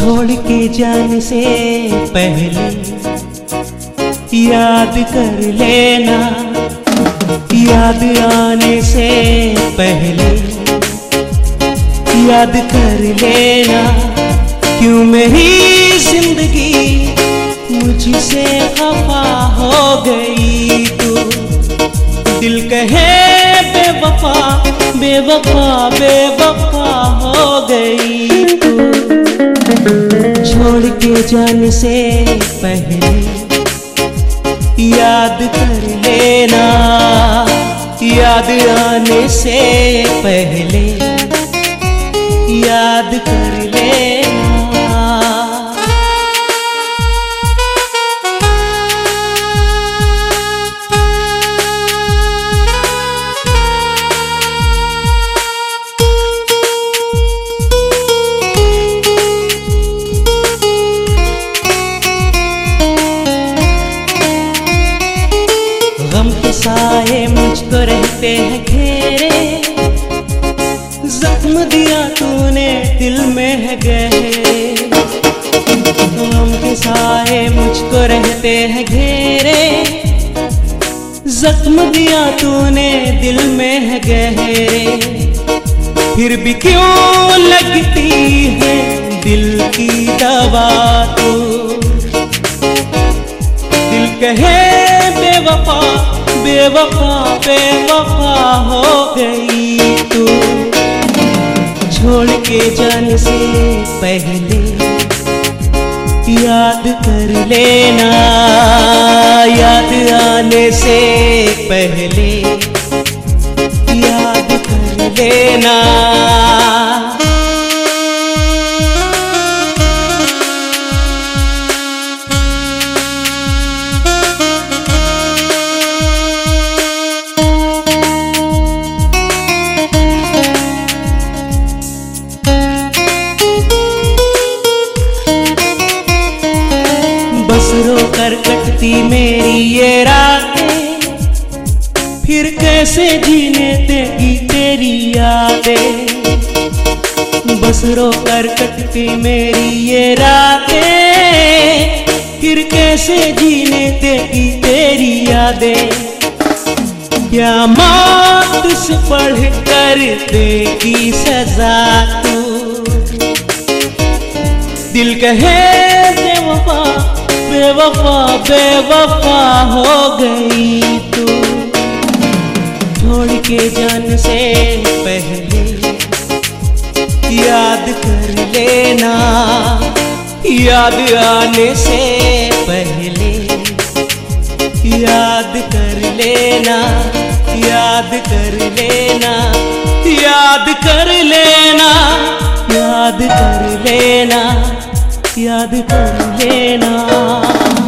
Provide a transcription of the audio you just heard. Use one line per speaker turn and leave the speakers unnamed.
छोड़ के जाने से पहले याद कर लेना, याद आने से पहले याद कर लेना। क्यों मेरी जिंदगी मुझसे खफा हो गई तू, दिल कहे बेवफा बेवफा बेवफा हो गई तू। छोड़ के जाने से पहले याद कर लेना, याद आने से पहले याद कर लेना। गम के साए मुझको रहते हैं घेरे, जख्म दिया तूने दिल में है गहरे। गम के साए मुझको रहते हैं घेरे, जख्म दिया तूने दिल में है गहरे। फिर भी क्यों लगती है दिल की दवा तू, दिल कहे बेवफा बेवफा बेवफा हो गई तू। छोड़ के जाने से पहले याद कर लेना, याद आने से पहले याद कर लेना। बस रो कर कटती मेरी ये रातें, फिर कैसे जीने देगी तेरी यादें। बस रो कर कटती मेरी ये रातें, फिर कैसे जीने देगी तेरी यादें। क्या मौत से पढ़ कर देगी सजा तू, दिल कहे बेवफा बेवफा बेवफा हो गई तू। छोड़ के जाने से पहले याद कर लेना, याद आने से पहले याद कर लेना, याद कर लेना, याद कर लेना, याद कर लेना, याद कर लेना।